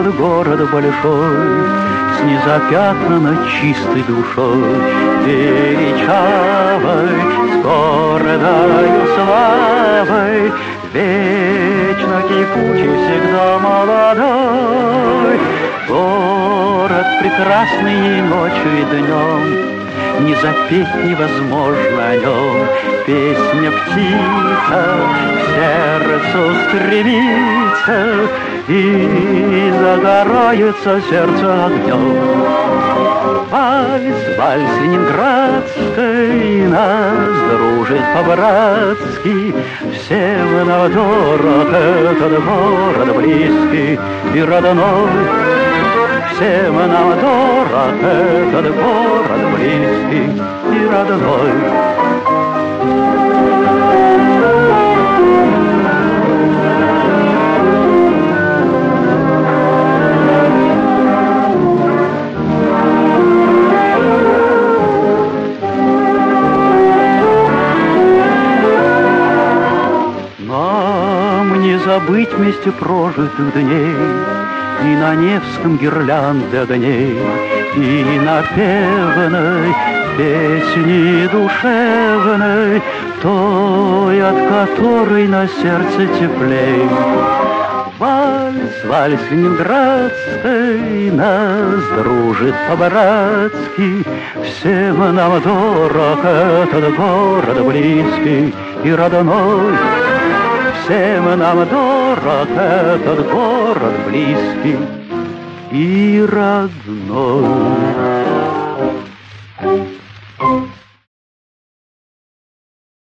этот город большой, с незапятнанной чистой душой, величавой, с гордою славой, вечно кипучий, всегда молодой. Город прекрасный и ночью, и днем, не запеть невозможно о нем. Песня птица к сердцу стремится, и загорается сердце огнем. Вальс, вальс ленинградский нас дружит по-братски. Всем нам дорог этот город близкий и родной. Всем нам дорог этот город близкий и родной. Нам не забыть вместе прожитых дней, и на Невском гирлянды огней, и напевной песни душевной, той, от которой на сердце теплей. Вальс, вальс ленинградский нас дружит по-братски. Всем нам дорог этот город близкий и родной. Всем нам дорог этот город близкий и родной.